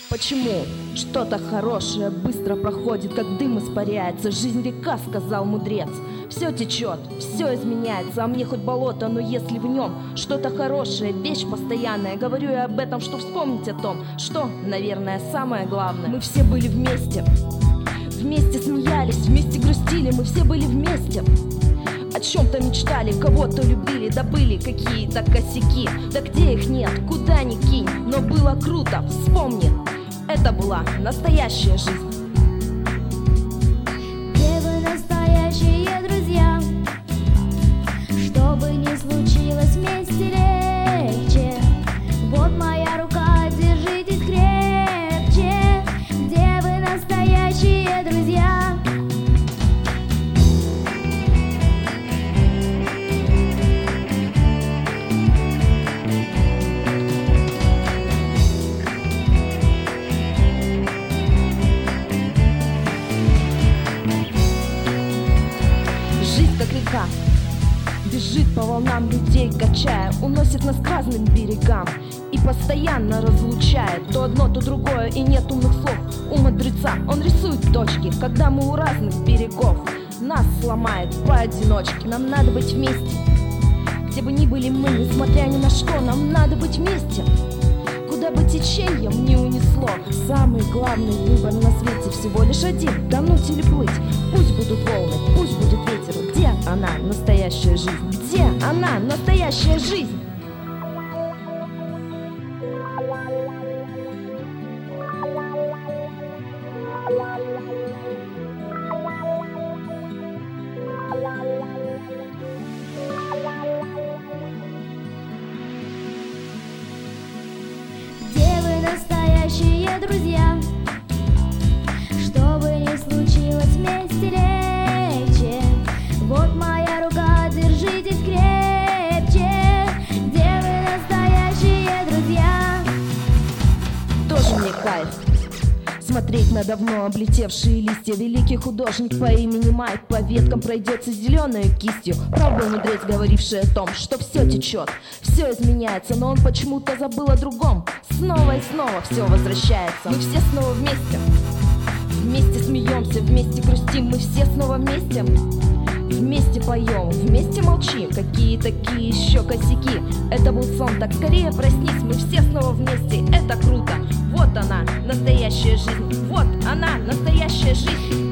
Почему что-то хорошее быстро проходит, как дым испаряется? Жизнь река, сказал мудрец. Все течет, все изменяется, а мне хоть болото, но если в нем что-то хорошее, вещь постоянная. Говорю я об этом, что вспомнить о том, что, наверное, самое главное. Мы все были вместе, вместе смеялись, вместе грустили, мы все были вместе. О чем-то мечтали, кого-то любили, да были какие-то косяки. Да где их нет, куда ни кинь, но было круто, вспомни. Это была настоящая жизнь. Где вы настоящие друзья? Что бы ни случилось, вместе легче. Вот моя рука, держитесь крепче. Где вы настоящие друзья? Как река бежит по волнам, людей качая, уносит нас к разным берегам и постоянно разлучает то одно, то другое, и нет умных слов у мудреца. Он рисует точки, когда мы у разных берегов. Нас сломает поодиночке. Нам надо быть вместе, где бы ни были мы, несмотря ни на что. Нам надо быть вместе, куда бы течением не унесло. Самый главный выбор на свете всего лишь один: тонуть или плыть. Пусть будут волны, пусть будет ветер. Где она, настоящая жизнь? Где она, настоящая жизнь? Где вы, настоящие друзья? Что бы ни случилось, вместе легче. Вот моя рука, держитесь крепче. Где вы, настоящие друзья? Тоже мне кайф смотреть на давно облетевшие листья. Великий художник по имени Майк по веткам пройдется зеленой кистью. Правда, мудрец, говоривший о том, что все течет, все изменяется, но он почему-то забыл о другом. Снова и снова все возвращается. Мы все снова вместе, вместе смеемся, вместе грустим. Мы все снова вместе, вместе поем, вместе молчим. Какие такие еще косяки? Это был сон, так скорее проснись. Мы все снова вместе, это круто. Вот она, настоящая жизнь. Вот она, настоящая жизнь.